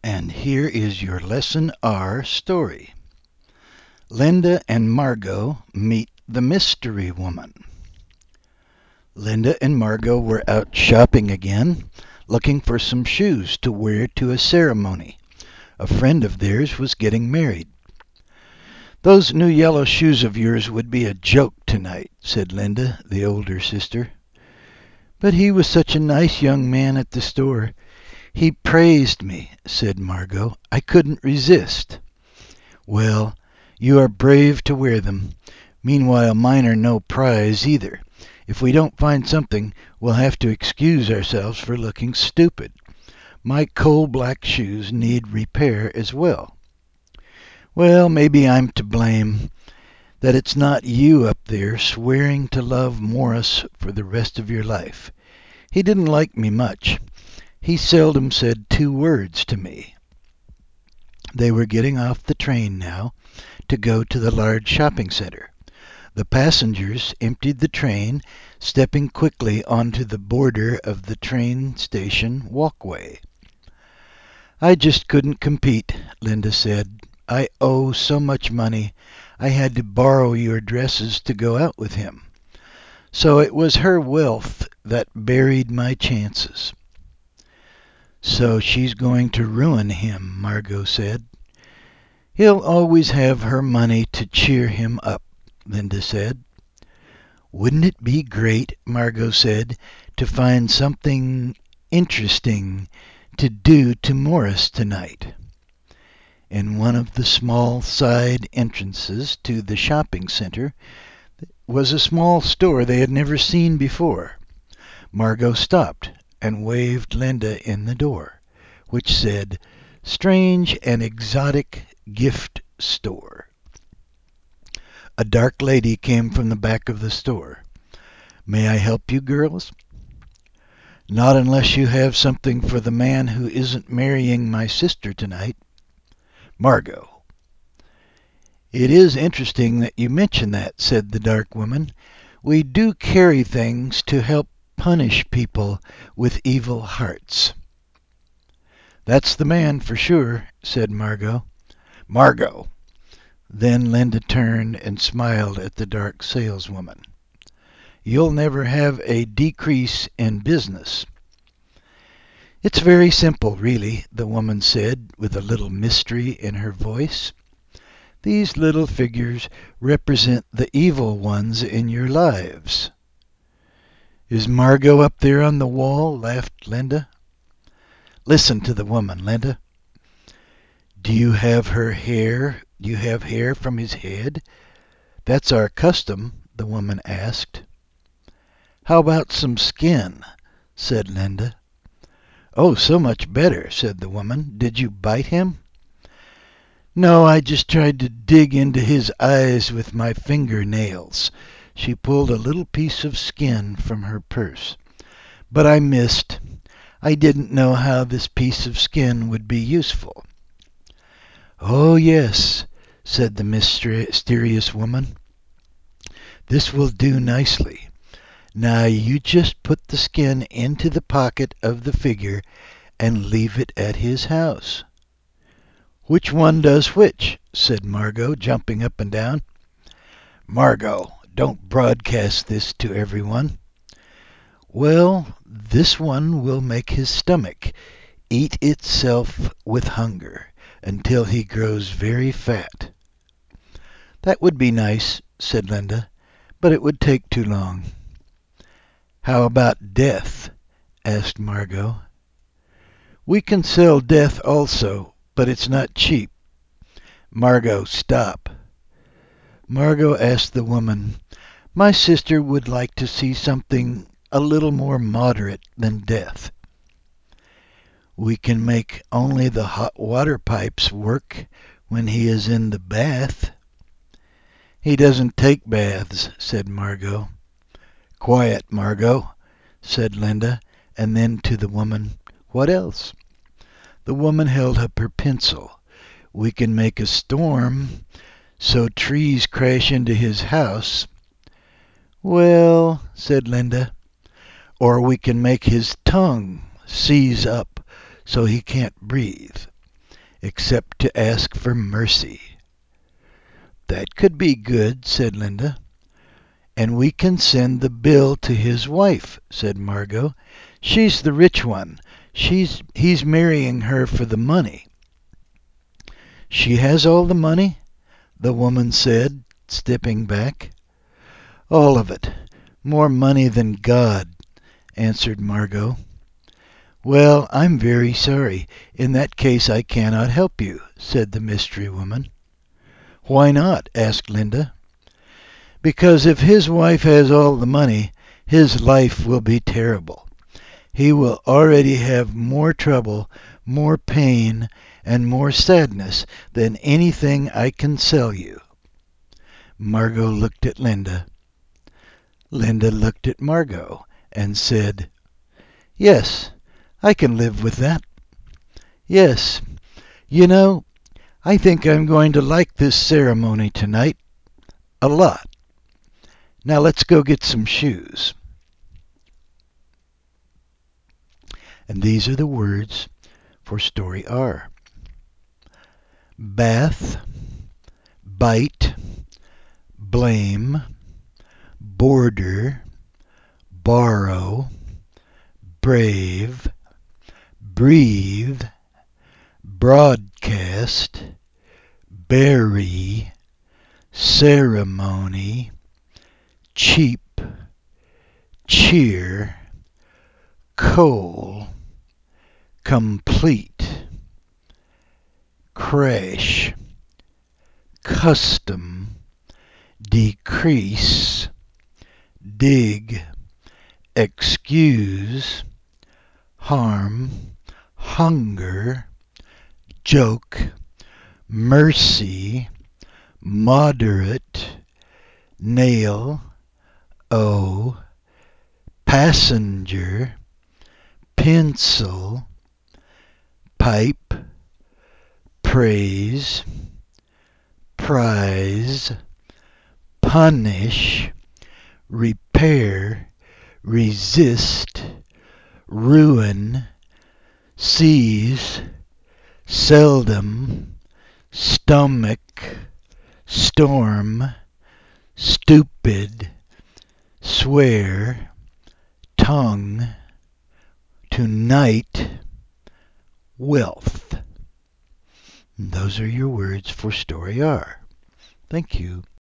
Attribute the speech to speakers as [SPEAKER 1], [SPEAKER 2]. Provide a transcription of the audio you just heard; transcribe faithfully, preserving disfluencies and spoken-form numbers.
[SPEAKER 1] And here is your Lesson R story. Linda and Margot meet the mystery woman. Linda and Margot were out shopping again, looking for some shoes to wear to a ceremony. A friend of theirs was getting married. "Those new yellow shoes of yours would be a joke tonight," said Linda, the older sister. "But he was such a nice young man at the store. He praised me," said Margot. "I couldn't resist." "Well, you are brave to wear them. Meanwhile, mine are no prize either. If we don't find something, we'll have to excuse ourselves for looking stupid. My coal-black shoes need repair as well." "Well, maybe I'm to blame, that it's not you up there swearing to love Morris for the rest of your life. He didn't like me much. He seldom said two words to me." They were getting off the train now to go to the large shopping center. The passengers emptied the train, stepping quickly onto the border of the train station walkway. "I just couldn't compete," Linda said. "I owe so much money. I had to borrow your dresses to go out with him. So it was her wealth that buried my chances." "So she's going to ruin him," Margot said. "He'll always have her money to cheer him up," Linda said. "Wouldn't it be great," Margot said, "to find something interesting to do to Morris tonight?" In one of the small side entrances to the shopping center was a small store they had never seen before. Margot stopped and waved Linda in the door, which said, "Strange and Exotic Gift Store." A dark lady came from the back of the store. "May I help you, girls?" "Not unless you have something for the man who isn't marrying my sister tonight." Margot. "It is interesting that you mention that," said the dark woman. "We do carry things to help punish people with evil hearts." "That's the man for sure," said Margot. "Margot." Then Linda turned and smiled at the dark saleswoman. "You'll never have a decrease in business." "It's very simple, really," the woman said, with a little mystery in her voice. "These little figures represent the evil ones in your lives." "Is Margot up there on the wall?" laughed Linda. "Listen to the woman, Linda." "Do you have her hair? Do you have hair from his head? That's our custom," the woman asked. "How about some skin?" said Linda. "Oh, so much better," said the woman. "Did you bite him?" "No, I just tried to dig into his eyes with my finger nails." She pulled a little piece of skin from her purse. "But I missed. I didn't know how this piece of skin would be useful." "Oh, yes," said the mysterious woman. "This will do nicely. Now you just put the skin into the pocket of the figure and leave it at his house." "Which one does which?" said Margot, jumping up and down. "Margot, don't broadcast this to everyone." "Well, this one will make his stomach eat itself with hunger until he grows very fat." "That would be nice," said Linda, "but it would take too long." "How about death?" asked Margot. "We can sell death also, but it's not cheap." "Margot, stop." Margot asked the woman, "My sister would like to see something a little more moderate than death." "We can make only the hot water pipes work when he is in the bath." "He doesn't take baths," said Margot. "Quiet, Margot," said Linda, and then to the woman, "What else?" The woman held up her pencil. "We can make a storm so trees crash into his house." "Well," said Linda, "or we can make his tongue seize up so he can't breathe." except to ask for mercy." "That could be good," said Linda. "And we can send the bill to his wife," said Margot. "She's the rich one. She's He's marrying her for the money." "She has all the money?" the woman said, stepping back. "All of it. More money than God," answered Margot. "Well, I'm very sorry. In that case I cannot help you," said the mystery woman. "Why not?" asked Linda. "Because if his wife has all the money, his life will be terrible. He will already have more trouble, more pain, and more sadness than anything I can sell you." Margot looked at Linda. Linda looked at Margot and said, "Yes, I can live with that. Yes, you know, I think I'm going to like this ceremony tonight a lot. Now let's go get some shoes." And these are the words for story R. Bath, bite, blame, border, borrow, brave, breathe, broadcast, bury, ceremony, cheap, cheer, coal, complete, crash, custom, decrease, dig, excuse, harm, hunger, joke, mercy, moderate, nail, owe, passenger, pencil, pipe, praise, prize, punish, repair, resist, ruin, seize, seldom, stomach, storm, stupid, swear, tongue, tonight, wealth. And those are your words for story R. Thank you.